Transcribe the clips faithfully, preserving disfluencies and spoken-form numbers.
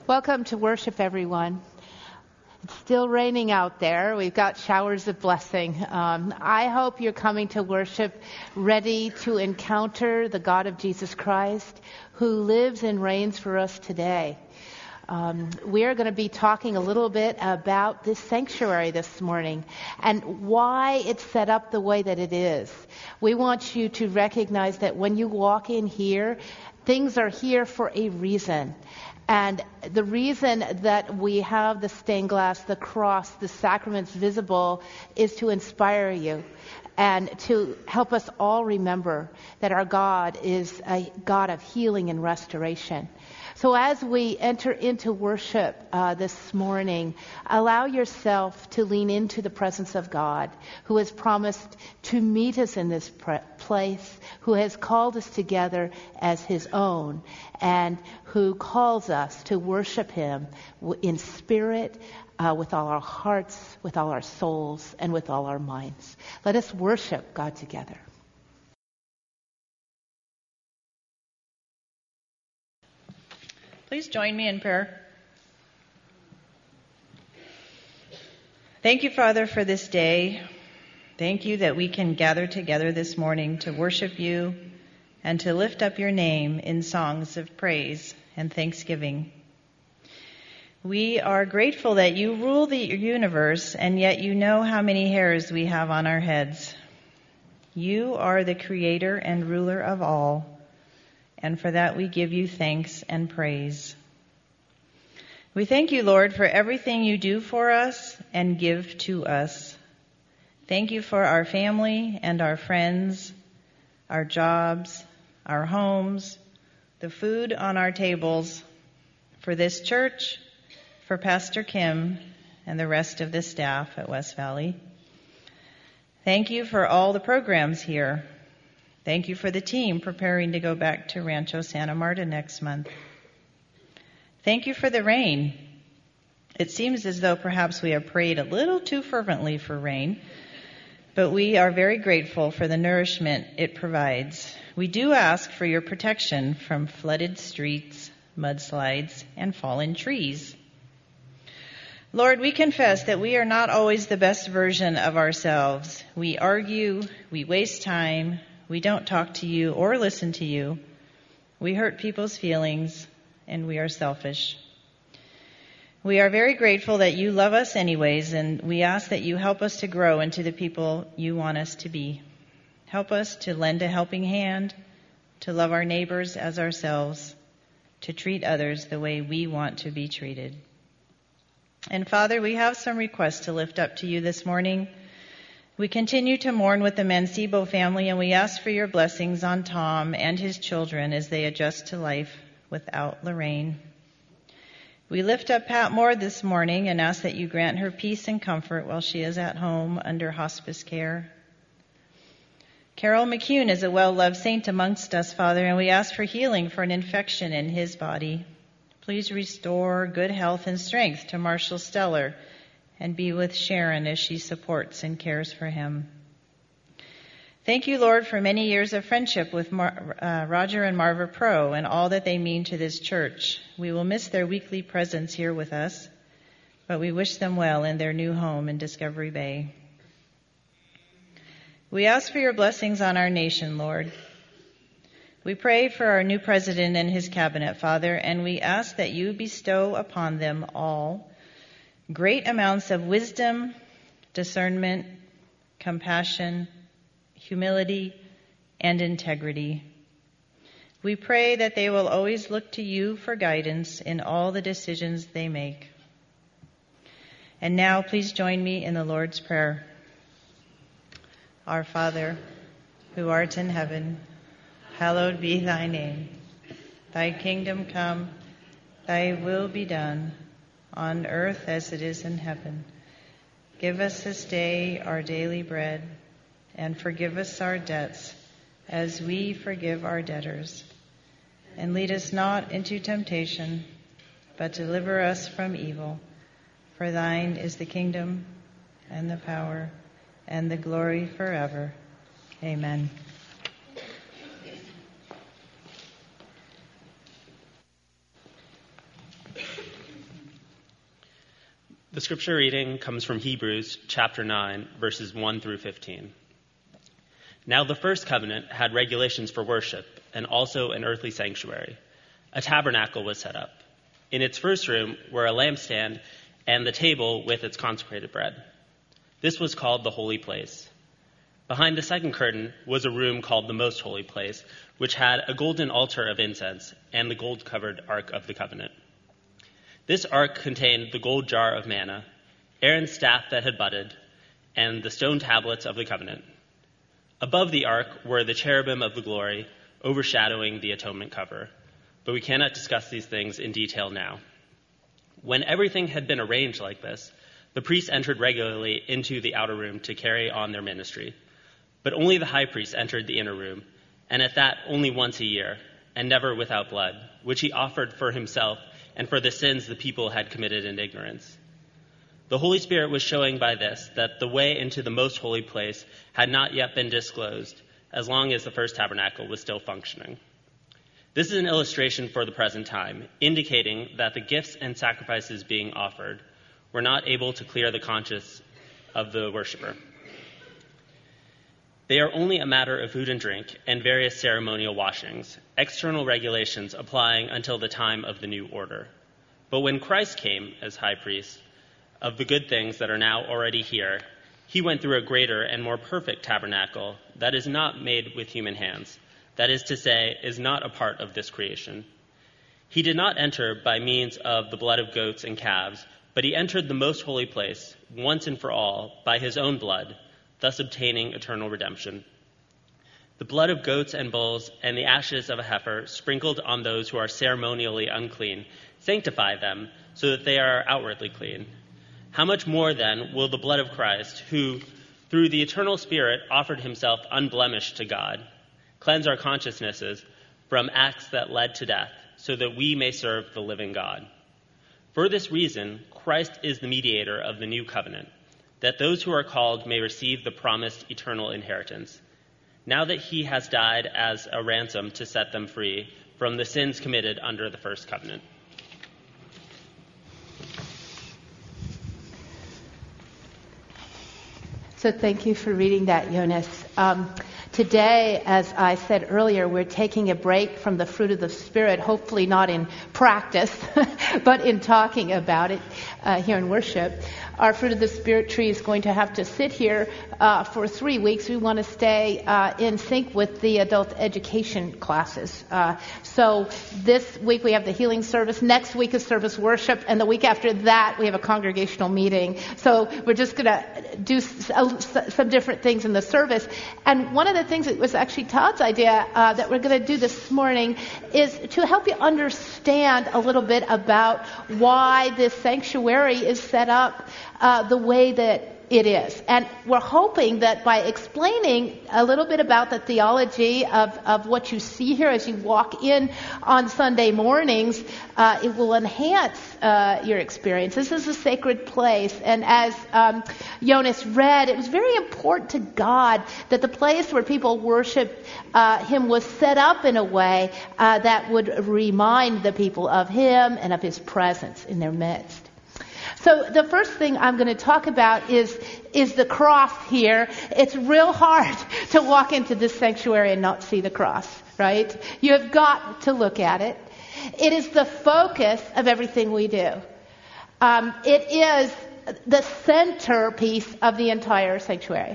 Welcome to worship, everyone. It's still raining out there. We've got showers of blessing. Um, I hope you're coming to worship ready to encounter the God of Jesus Christ, who lives and reigns for us today. Um, we are going to be talking a little bit about this sanctuary this morning and why it's set up the way that it is. We want you to recognize that when you walk in here, things are here for a reason. And the reason that we have the stained glass, the cross, the sacraments visible is to inspire you and to help us all remember that our God is a God of healing and restoration. So as we enter into worship uh, this morning, allow yourself to lean into the presence of God, who has promised to meet us in this pre- place, who has called us together as his own, and who calls us to worship him in spirit, uh, with all our hearts, with all our souls, and with all our minds. Let us worship God together. Please join me in prayer. Thank you, Father, for this day. Thank you that we can gather together this morning to worship you and to lift up your name in songs of praise and thanksgiving. We are grateful that you rule the universe, and yet you know how many hairs we have on our heads. You are the creator and ruler of all. And for that we give you thanks and praise. We thank you, Lord, for everything you do for us and give to us. Thank you for our family and our friends, our jobs, our homes, the food on our tables, for this church, for Pastor Kim and the rest of the staff at West Valley. Thank you for all the programs here. Thank you for the team preparing to go back to Rancho Santa Marta next month. Thank you for the rain. It seems as though perhaps we have prayed a little too fervently for rain, but we are very grateful for the nourishment it provides. We do ask for your protection from flooded streets, mudslides, and fallen trees. Lord, we confess that we are not always the best version of ourselves. We argue, we waste time, we don't talk to you or listen to you. We hurt people's feelings, and we are selfish. We are very grateful that you love us anyways, and we ask that you help us to grow into the people you want us to be. Help us to lend a helping hand, to love our neighbors as ourselves, to treat others the way we want to be treated. And Father, we have some requests to lift up to you this morning. We continue to mourn with the Mancebo family, and we ask for your blessings on Tom and his children as they adjust to life without Lorraine. We lift up Pat Moore this morning and ask that you grant her peace and comfort while she is at home under hospice care. Carol McCune is a well-loved saint amongst us, Father, and we ask for healing for an infection in his body. Please restore good health and strength to Marshall Stellar, and be with Sharon as she supports and cares for him. Thank you, Lord, for many years of friendship with Mar- uh, Roger and Marva Pro and all that they mean to this church. We will miss their weekly presence here with us, but we wish them well in their new home in Discovery Bay. We ask for your blessings on our nation, Lord. We pray for our new president and his cabinet, Father, and we ask that you bestow upon them all great amounts of wisdom, discernment, compassion, humility, and integrity. We pray that they will always look to you for guidance in all the decisions they make. And now please join me in the Lord's Prayer. Our Father, who art in heaven, hallowed be thy name. Thy kingdom come, thy will be done, on earth as it is in heaven. Give us this day our daily bread, and forgive us our debts, as we forgive our debtors. And lead us not into temptation, but deliver us from evil. For thine is the kingdom, and the power, and the glory forever. Amen. The scripture reading comes from Hebrews chapter nine, verses one through fifteen. Now the first covenant had regulations for worship and also an earthly sanctuary. A tabernacle was set up. In its first room were a lampstand and the table with its consecrated bread. This was called the holy place. Behind the second curtain was a room called the most holy place, which had a golden altar of incense and the gold-covered ark of the covenant. This ark contained the gold jar of manna, Aaron's staff that had budded, and the stone tablets of the covenant. Above the ark were the cherubim of the glory, overshadowing the atonement cover. But we cannot discuss these things in detail now. When everything had been arranged like this, the priests entered regularly into the outer room to carry on their ministry. But only the high priest entered the inner room, and at that only once a year, and never without blood, which he offered for himself and for the sins the people had committed in ignorance. The Holy Spirit was showing by this that the way into the most holy place had not yet been disclosed, as long as the first tabernacle was still functioning. This is an illustration for the present time, indicating that the gifts and sacrifices being offered were not able to clear the conscience of the worshiper. They are only a matter of food and drink and various ceremonial washings, external regulations applying until the time of the new order. But when Christ came as high priest of the good things that are now already here, he went through a greater and more perfect tabernacle that is not made with human hands, that is to say, is not a part of this creation. He did not enter by means of the blood of goats and calves, but he entered the most holy place once and for all by his own blood, thus obtaining eternal redemption. The blood of goats and bulls and the ashes of a heifer sprinkled on those who are ceremonially unclean sanctify them so that they are outwardly clean. How much more then will the blood of Christ, who through the eternal Spirit offered himself unblemished to God, cleanse our consciences from acts that led to death, so that we may serve the living God? For this reason, Christ is the mediator of the new covenant, that those who are called may receive the promised eternal inheritance, now that he has died as a ransom to set them free from the sins committed under the first covenant. So thank you for reading that, Jonas. Um, today, as I said earlier, we're taking a break from the fruit of the Spirit, hopefully not in practice, but in talking about it uh, here in worship. Our fruit of the Spirit tree is going to have to sit here uh, for three weeks. We want to stay uh, in sync with the adult education classes. Uh, so this week we have the healing service. Next week is service worship. And the week after that we have a congregational meeting. So we're just going to do s- s- some different things in the service. And one of the things that was actually Todd's idea uh, that we're going to do this morning is to help you understand a little bit about why this sanctuary is set up Uh, the way that it is. And we're hoping that by explaining a little bit about the theology of, of what you see here as you walk in on Sunday mornings, uh, it will enhance uh, your experience. This is a sacred place. And as um, Jonas read, it was very important to God that the place where people worship uh, him was set up in a way uh, that would remind the people of him and of his presence in their midst. So the first thing I'm going to talk about is is the cross here. It's real hard to walk into this sanctuary and not see the cross, right? You have got to look at it. It is the focus of everything we do. Um, it is the centerpiece of the entire sanctuary.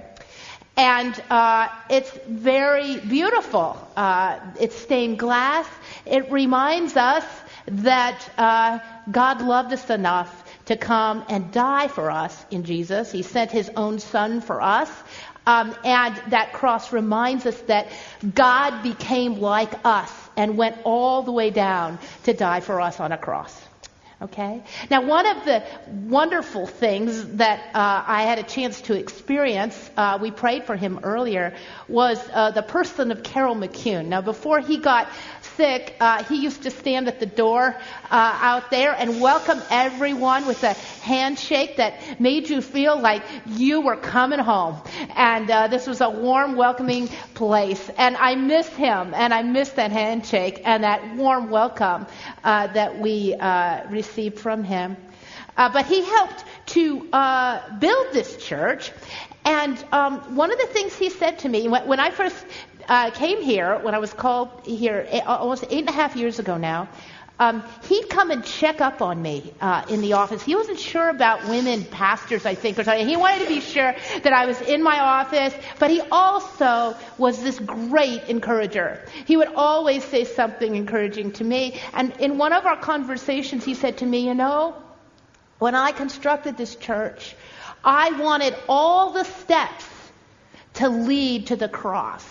And uh, it's very beautiful. Uh, it's stained glass. It reminds us that uh, God loved us enough to come and die for us in Jesus. He sent his own son for us. Um, and that cross reminds us that God became like us and went all the way down to die for us on a cross. Okay? Now, one of the wonderful things that uh, I had a chance to experience, uh, we prayed for him earlier, was uh, the person of Carol McCune. Now, before he got sick, uh, he used to stand at the door uh, out there and welcome everyone with a handshake that made you feel like you were coming home. And uh, this was a warm, welcoming place. And I miss him, and I miss that handshake and that warm welcome uh, that we uh, received received from him. Uh, but he helped to uh, build this church. And um, one of the things he said to me, when, when I first uh, came here, when I was called here eight, almost eight and a half years ago now, um, he'd come and check up on me uh, in the office. He wasn't sure about women pastors, I think, or something. He wanted to be sure that I was in my office, but he also was this great encourager. He would always say something encouraging to me. And in one of our conversations, he said to me, you know, when I constructed this church, I wanted all the steps to lead to the cross.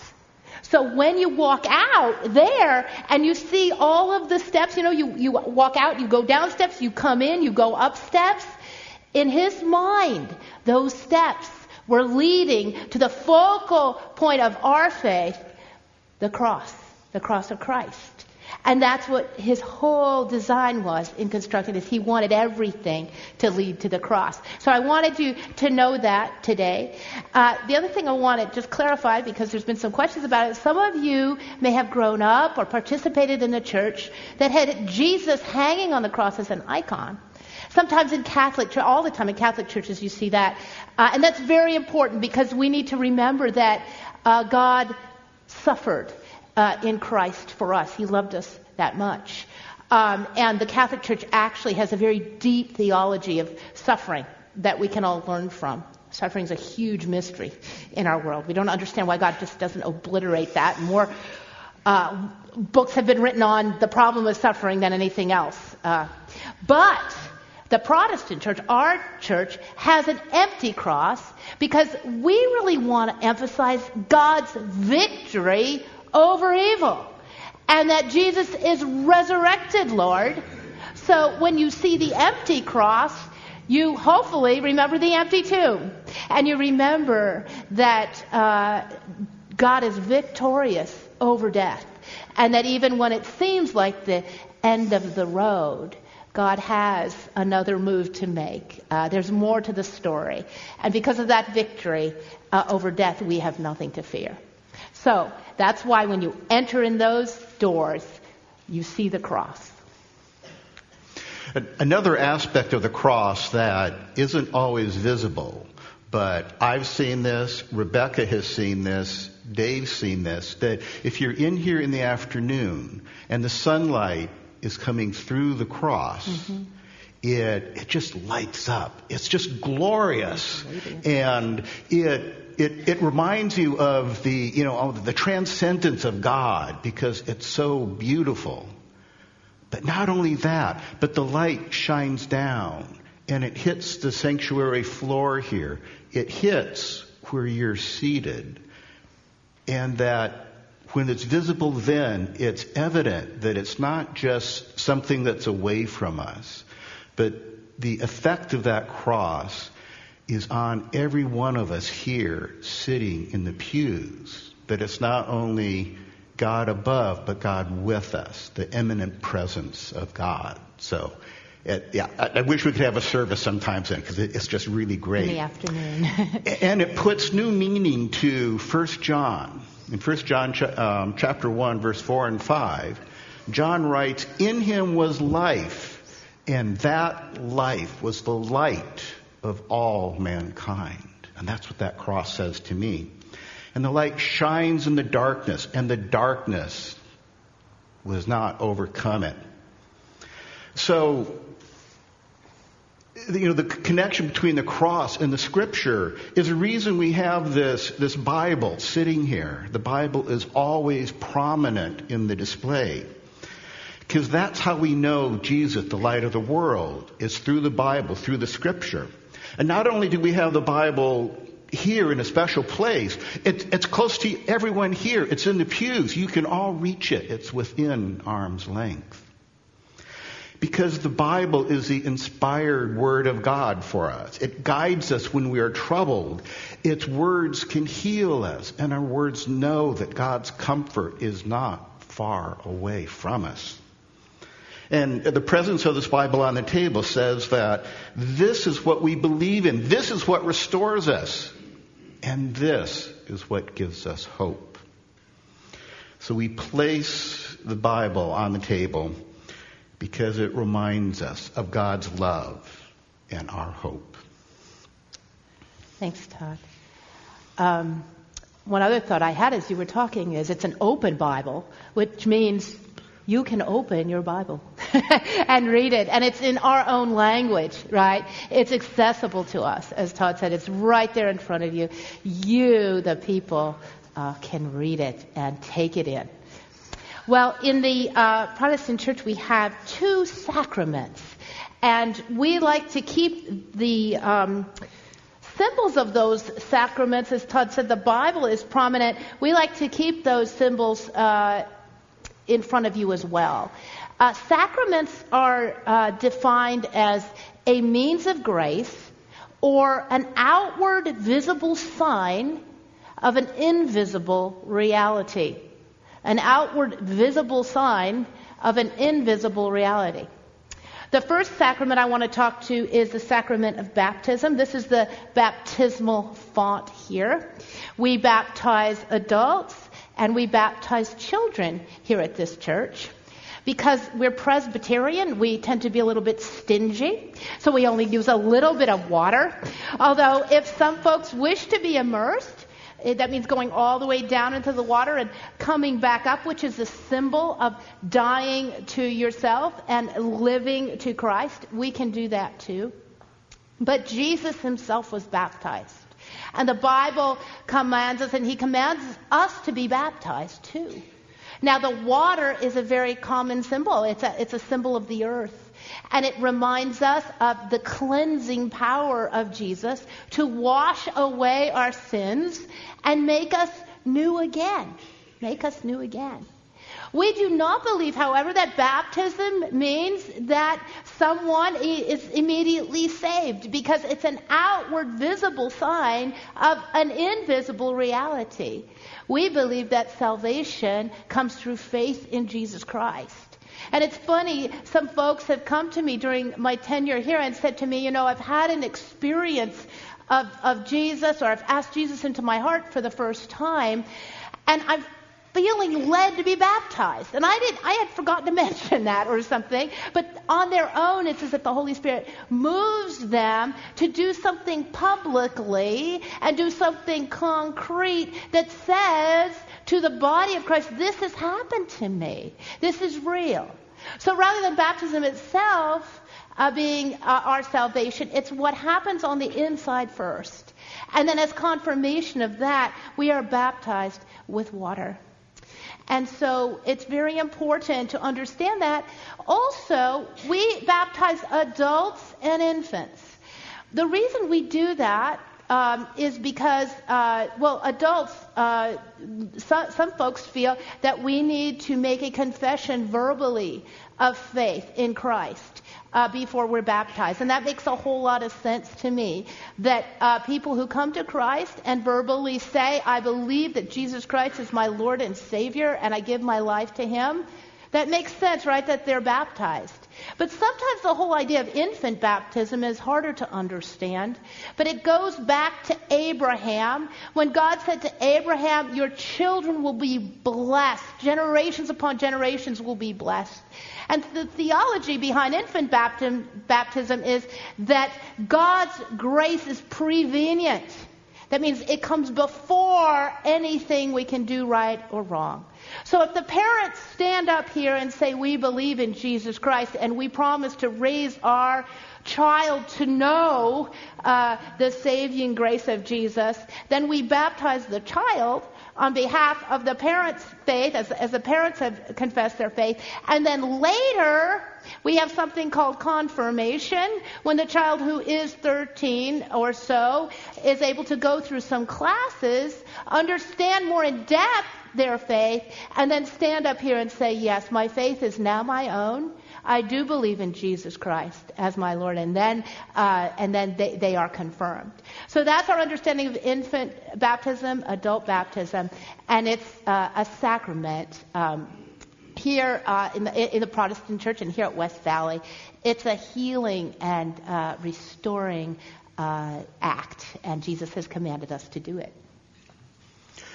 So when you walk out there and you see all of the steps, you know, you, you walk out, you go down steps, you come in, you go up steps. In his mind, those steps were leading to the focal point of our faith, the cross, the cross of Christ. And that's what his whole design was in constructing this. He wanted everything to lead to the cross. So I wanted you to know that today. Uh, the other thing I want to just clarify, because there's been some questions about it, some of you may have grown up or participated in a church that had Jesus hanging on the cross as an icon. Sometimes in Catholic, all the time in Catholic churches you see that. Uh, and that's very important because we need to remember that uh, God suffered Uh, in Christ for us. He loved us that much. Um, and the Catholic Church actually has a very deep theology of suffering that we can all learn from. Suffering is a huge mystery in our world. We don't understand why God just doesn't obliterate that. More uh, books have been written on the problem of suffering than anything else. Uh, but the Protestant church, our church, has an empty cross because we really want to emphasize God's victory over evil, and that Jesus is resurrected, Lord. So when you see the empty cross, you hopefully remember the empty tomb, and you remember that uh, God is victorious over death, and that even when it seems like the end of the road, God has another move to make. Uh, there's more to the story, and because of that victory uh, over death, we have nothing to fear. So that's why when you enter in those doors, you see the cross. Another aspect of the cross that isn't always visible, but I've seen this, Rebecca has seen this, Dave's seen this, that if you're in here in the afternoon and the sunlight is coming through the cross, mm-hmm. it it just lights up. It's just glorious. And it It, it reminds you of the, you know, of the transcendence of God because it's so beautiful. But not only that, but the light shines down and it hits the sanctuary floor here. It hits where you're seated. And that when it's visible then, it's evident that it's not just something that's away from us, but the effect of that cross is on every one of us here sitting in the pews. That it's not only God above, but God with us, the immanent presence of God. So, it, yeah, I, I wish we could have a service sometimes then, because it, it's just really great. In the afternoon. And it puts new meaning to First John. In First John ch- um, chapter one, verse four and five, John writes, "In him was life, and that life was the light of all mankind." And that's what that cross says to me. And the light shines in the darkness, and the darkness was not overcome it. So, you know, the connection between the cross and the scripture is the reason we have this, this Bible sitting here. The Bible is always prominent in the display. Because that's how we know Jesus, the light of the world, is through the Bible, through the scripture. And not only do we have the Bible here in a special place, it, it's close to everyone here. It's in the pews. You can all reach it. It's within arm's length. Because the Bible is the inspired word of God for us. It guides us when we are troubled. Its words can heal us, and our words know that God's comfort is not far away from us. And the presence of this Bible on the table says that this is what we believe in. This is what restores us. And this is what gives us hope. So we place the Bible on the table because it reminds us of God's love and our hope. Thanks, Todd. Um, one other thought I had as you were talking is it's an open Bible, which means you can open your Bible and read it. And it's in our own language, right? It's accessible to us. As Todd said, it's right there in front of you. You, the people, uh, can read it and take it in. Well, in the uh, Protestant church, we have two sacraments. And we like to keep the um, symbols of those sacraments. As Todd said, the Bible is prominent. We like to keep those symbols uh in front of you as well. Uh, sacraments are uh, defined as a means of grace or an outward visible sign of an invisible reality. An outward visible sign of an invisible reality. The first sacrament I want to talk to is the sacrament of baptism. This is the baptismal font here. We baptize adults and we baptize children here at this church. Because we're Presbyterian, we tend to be a little bit stingy, so we only use a little bit of water. Although if some folks wish to be immersed, that means going all the way down into the water and coming back up, which is a symbol of dying to yourself and living to Christ. We can do that too. But Jesus himself was baptized. And the Bible commands us, and he commands us to be baptized too. Now, the water is a very common symbol. It's a, it's a symbol of the earth. And it reminds us of the cleansing power of Jesus to wash away our sins and make us new again. Make us new again. We do not believe, however, that baptism means that someone is immediately saved, because it's an outward visible sign of an invisible reality. We believe that salvation comes through faith in Jesus Christ. And it's funny, some folks have come to me during my tenure here and said to me, you know, I've had an experience of, of Jesus, or I've asked Jesus into my heart for the first time, and I've feeling led to be baptized. And I did I had forgotten to mention that or something, but on their own it's as if the Holy Spirit moves them to do something publicly and do something concrete that says to the body of Christ, this has happened to me. This is real. So rather than baptism itself uh, being uh, our salvation, it's what happens on the inside first. And then as confirmation of that, we are baptized with water. And so it's very important to understand that. Also, we baptize adults and infants. The reason we do that um, is because, uh, well, adults, uh, some, some folks feel that we need to make a confession verbally of faith in Christ uh, before we're baptized. And that makes a whole lot of sense to me, that uh, people who come to Christ and verbally say, I believe that Jesus Christ is my Lord and Savior, and I give my life to him, that makes sense, right, that they're baptized. But sometimes the whole idea of infant baptism is harder to understand. But it goes back to Abraham, when God said to Abraham, your children will be blessed. Generations upon generations will be blessed. And the theology behind infant baptism, baptism is that God's grace is prevenient. That means it comes before anything we can do right or wrong. So if the parents stand up here and say, we believe in Jesus Christ and we promise to raise our child to know uh, the saving grace of Jesus, then we baptize the child on behalf of the parents' faith, as, as the parents have confessed their faith. And then later, we have something called confirmation, when the child who is thirteen or so is able to go through some classes, understand more in depth their faith, and then stand up here and say, yes, my faith is now my own. I do believe in Jesus Christ as my Lord, and then uh, and then they, they are confirmed. So that's our understanding of infant baptism, adult baptism, and it's uh, a sacrament. Um, here uh, in the in the Protestant church and here at West Valley, it's a healing and uh, restoring uh, act, and Jesus has commanded us to do it.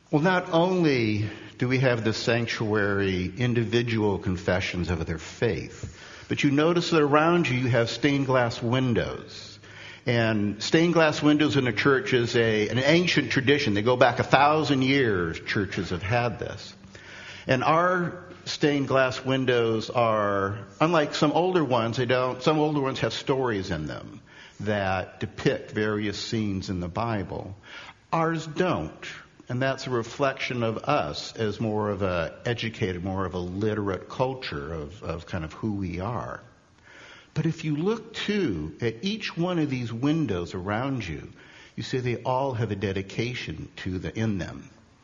Well, not only do we have the sanctuary individual confessions of their faith, but you notice that around you you have stained glass windows. And stained glass windows in a church is a, an ancient tradition. They go back a thousand years, churches have had this. And our stained glass windows are, unlike some older ones, they don't, some older ones have stories in them that depict various scenes in the Bible. Ours don't. And that's a reflection of us as more of a educated, more of a literate culture of, of kind of who we are. But if you look, too, at each one of these windows around you, you see they all have a dedication to the in them.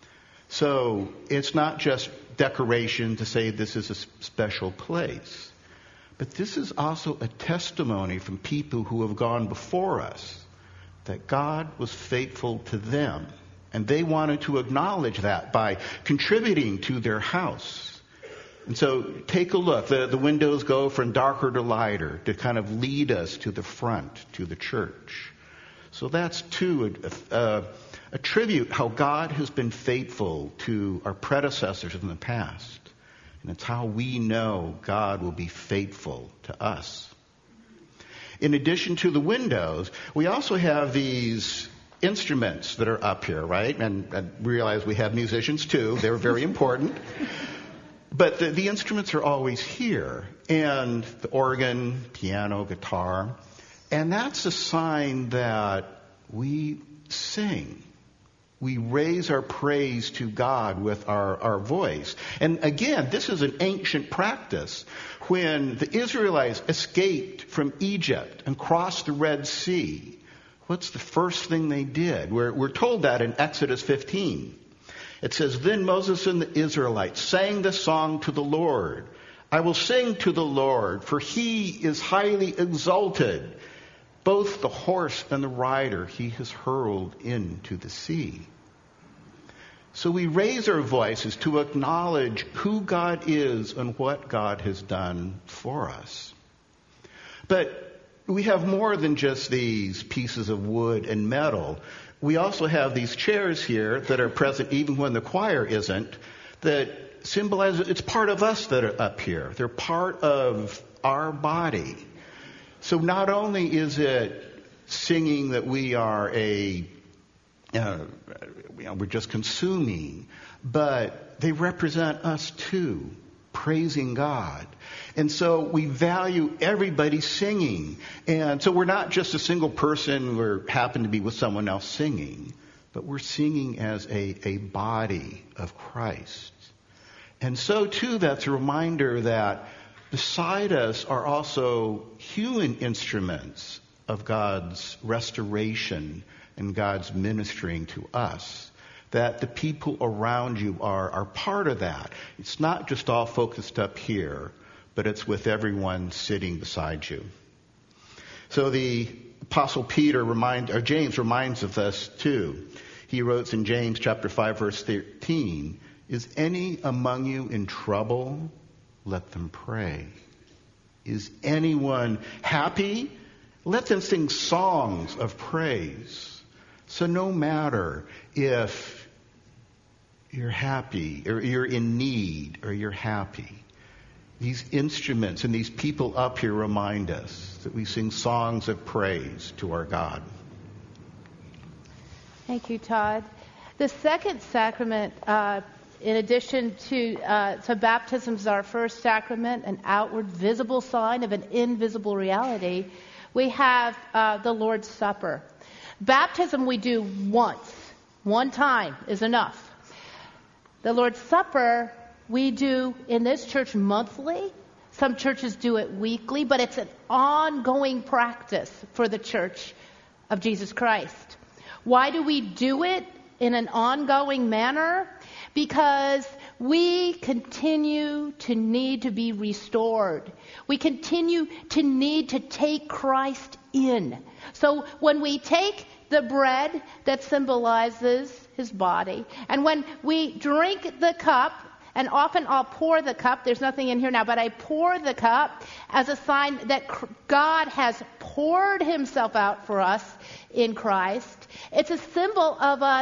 So it's not just decoration to say this is a special place. But this is also a testimony from people who have gone before us that God was faithful to them. And they wanted to acknowledge that by contributing to their house. And so take a look. The, the windows go from darker to lighter to kind of lead us to the front, to the church. So that's, too, a, a, a tribute how God has been faithful to our predecessors in the past. And it's how we know God will be faithful to us. In addition to the windows, we also have these instruments that are up here, right? And I realize we have musicians, too. They're very important. But the, the instruments are always here, and the organ, piano, guitar, and that's a sign that we sing. We raise our praise to God with our, our voice. And again, this is an ancient practice. When the Israelites escaped from Egypt and crossed the Red Sea, what's the first thing they did? We're, we're told that in Exodus fifteen. It says, "Then Moses and the Israelites sang the song to the Lord. I will sing to the Lord, for he is highly exalted. Both the horse and the rider he has hurled into the sea." So we raise our voices to acknowledge who God is and what God has done for us. But we have more than just these pieces of wood and metal. We also have these chairs here that are present even when the choir isn't, that symbolize it's part of us that are up here. They're part of our body. So not only is it singing that we are a, uh, you know, we're just consuming, but they represent us too, praising God. And so we value everybody singing. And so we're not just a single person who happen to be with someone else singing, but we're singing as a, a body of Christ. And so too, that's a reminder that beside us are also human instruments of God's restoration and God's ministering to us. That the people around you are, are part of that. It's not just all focused up here, but it's with everyone sitting beside you. So the Apostle Peter remind, or James reminds of us too. He wrote in James chapter five, verse thirteen, "Is any among you in trouble? Let them pray. Is anyone happy? Let them sing songs of praise." So no matter if you're happy or you're in need or you're happy, these instruments and these people up here remind us that we sing songs of praise to our God. Thank you, Todd. The second sacrament, uh, in addition to, uh, so baptism is our first sacrament, an outward visible sign of an invisible reality. We have uh, the Lord's Supper. Baptism we do once. One time is enough. The Lord's Supper we do in this church monthly. Some churches do it weekly, but it's an ongoing practice for the Church of Jesus Christ. Why do we do it in an ongoing manner? Because we continue to need to be restored. We continue to need to take Christ in. So when we take the bread that symbolizes his body, and when we drink the cup, and often I'll pour the cup, there's nothing in here now, but I pour the cup as a sign that God has poured himself out for us in Christ. It's a symbol of us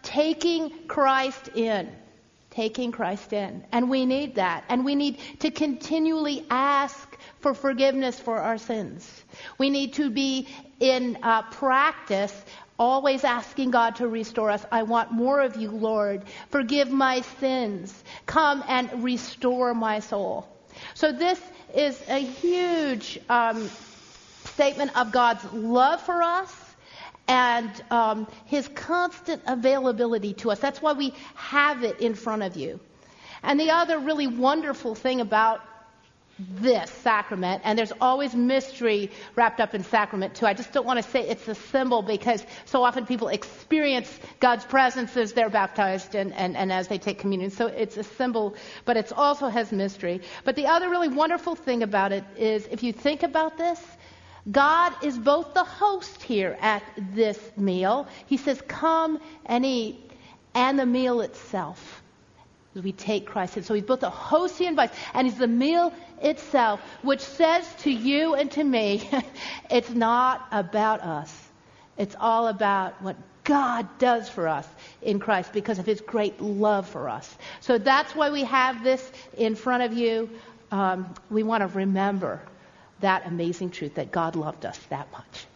taking Christ in. Taking Christ in. And we need that. And we need to continually ask for forgiveness for our sins. We need to be in uh, practice, always asking God to restore us. I want more of you, Lord. Forgive my sins. Come and restore my soul. So this is a huge um, statement of God's love for us and um, his constant availability to us. That's why we have it in front of you. And the other really wonderful thing about this sacrament, and there's always mystery wrapped up in sacrament too. I just don't want to say it's a symbol because so often people experience God's presence as they're baptized and, and, and as they take communion. So it's a symbol, but it also has mystery. But the other really wonderful thing about it is if you think about this, God is both the host here at this meal. He says, come and eat, and the meal itself. We take Christ in. So he's both the host he invites, and he's the meal itself, which says to you and to me, it's not about us. It's all about what God does for us in Christ because of his great love for us. So that's why we have this in front of you. Um, we want to remember that amazing truth that God loved us that much.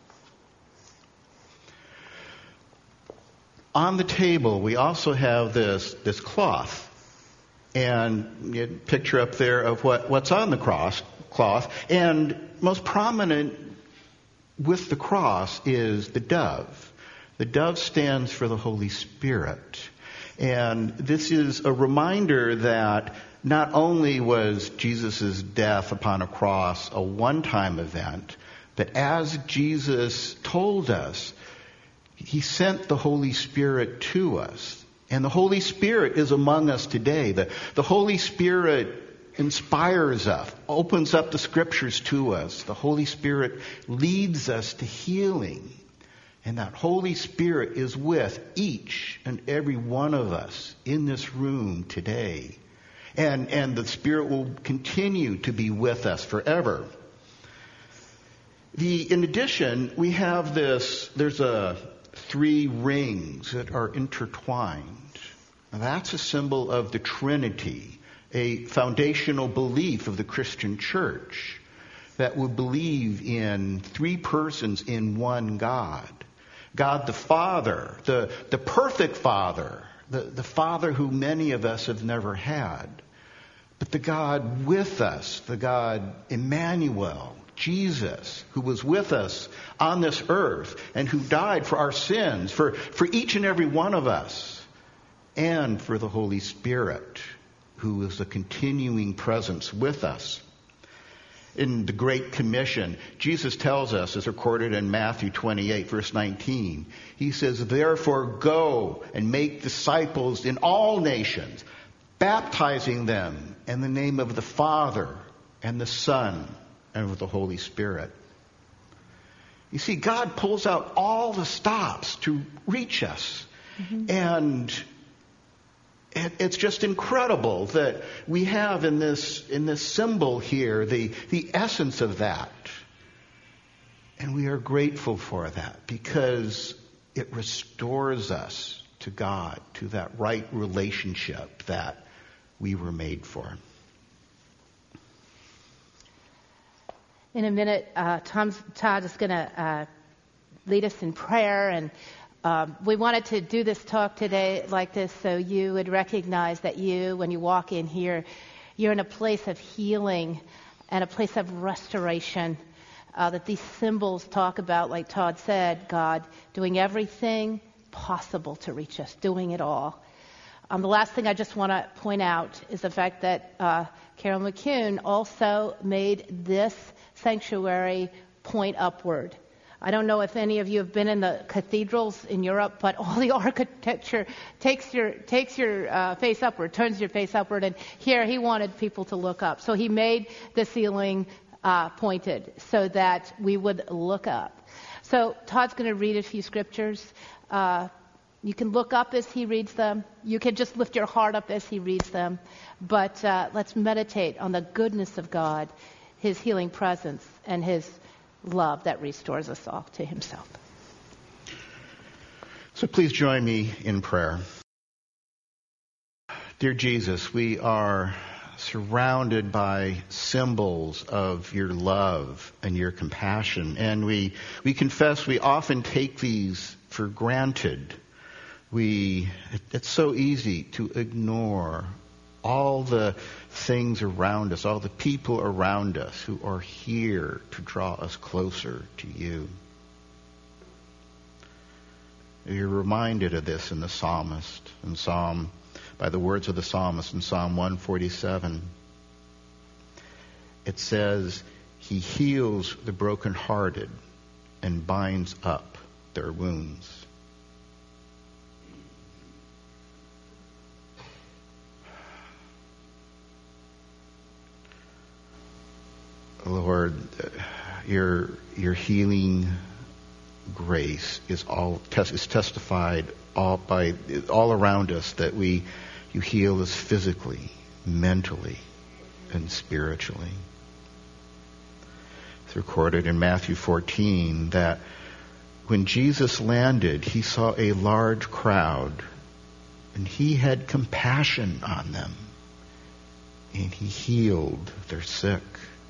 On the table, we also have this, this cloth. And you picture up there of what, what's on the cross cloth. And most prominent with the cross is the dove. The dove stands for the Holy Spirit. And this is a reminder that not only was Jesus' death upon a cross a one-time event, that as Jesus told us, he sent the Holy Spirit to us. And the Holy Spirit is among us today. The, the Holy Spirit inspires us, opens up the Scriptures to us. The Holy Spirit leads us to healing. And that Holy Spirit is with each and every one of us in this room today. And, and the Spirit will continue to be with us forever. The, in addition, we have this, there's a three rings that are intertwined. Now, that's a symbol of the Trinity, a foundational belief of the Christian church that would believe in three persons in one God. God the Father, the, the perfect Father, the, the Father who many of us have never had. But the God with us, the God Emmanuel, Jesus, who was with us on this earth and who died for our sins, for, for each and every one of us, and for the Holy Spirit, who is a continuing presence with us. In the Great Commission, Jesus tells us, as recorded in Matthew twenty-eight, verse nineteen, he says, therefore go and make disciples in all nations, baptizing them in the name of the Father and the Son and of the Holy Spirit. You see, God pulls out all the stops to reach us. Mm-hmm. And it, it's just incredible that we have in this in this symbol here the, the essence of that. And we are grateful for that because it restores us to God, to that right relationship that we were made for. In a minute, uh, Tom's, Todd is going to uh, lead us in prayer, and um, we wanted to do this talk today like this so you would recognize that you, when you walk in here, you're in a place of healing and a place of restoration uh, that these symbols talk about, like Todd said, God doing everything possible to reach us, doing it all. Um, the last thing I just want to point out is the fact that uh, Carol McCune also made this sanctuary point upward. I don't know if any of you have been in the cathedrals in Europe, but all the architecture takes your takes your uh, face upward, turns your face upward, and here he wanted people to look up. So he made the ceiling uh, pointed so that we would look up. So Todd's going to read a few scriptures. Uh, you can look up as he reads them. You can just lift your heart up as he reads them. But uh, let's meditate on the goodness of God, his healing presence, and his love that restores us all to himself. So please join me in prayer. Dear Jesus, we are surrounded by symbols of your love and your compassion, and we we confess we often take these for granted. We it, it's so easy to ignore all the things around us, all the people around us who are here to draw us closer to you. You're reminded of this in the psalmist, in Psalm, by the words of the psalmist in Psalm one forty-seven. It says, he heals the brokenhearted and binds up their wounds. Lord, your your healing grace is all is testified all by all around us, that we you heal us physically, mentally, and spiritually. It's recorded in Matthew fourteen that when Jesus landed, he saw a large crowd, and he had compassion on them, and he healed their sick.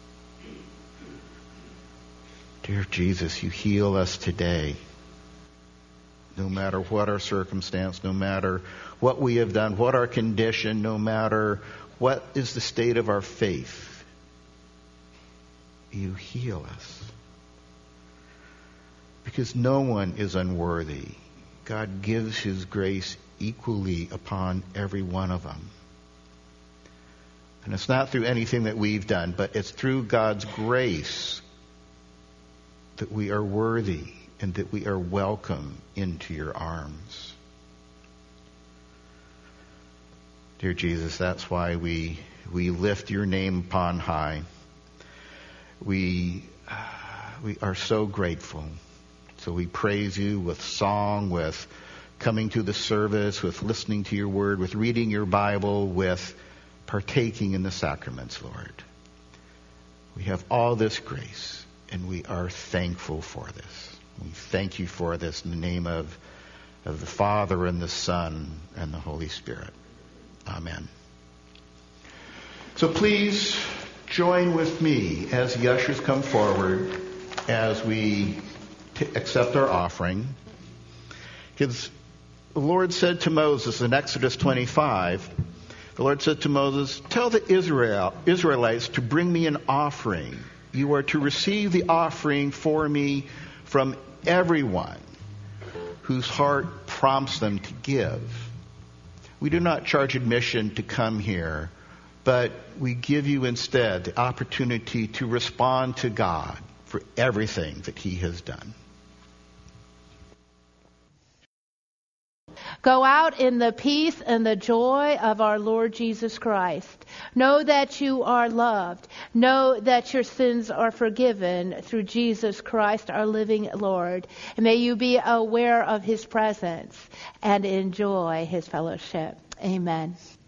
Dear Jesus, you heal us today. No matter what our circumstance, no matter what we have done, what our condition, no matter what is the state of our faith, you heal us. Because no one is unworthy. God gives his grace equally upon every one of them. And it's not through anything that we've done, but it's through God's grace that we are worthy and that we are welcome into your arms. Dear Jesus, that's why we we lift your name upon high. We we are so grateful. So we praise you with song, with coming to the service, with listening to your word, with reading your Bible, with partaking in the sacraments, Lord. We have all this grace. And we are thankful for this. We thank you for this in the name of, of the Father and the Son and the Holy Spirit. Amen. So please join with me as the ushers come forward as we t- accept our offering. Because the Lord said to Moses in Exodus twenty-five, the Lord said to Moses, tell the Israel, Israelites to bring me an offering. You are to receive the offering for me from everyone whose heart prompts them to give. We do not charge admission to come here, but we give you instead the opportunity to respond to God for everything that he has done. Go out in the peace and the joy of our Lord Jesus Christ. Know that you are loved. Know that your sins are forgiven through Jesus Christ, our living Lord. And may you be aware of his presence and enjoy his fellowship. Amen.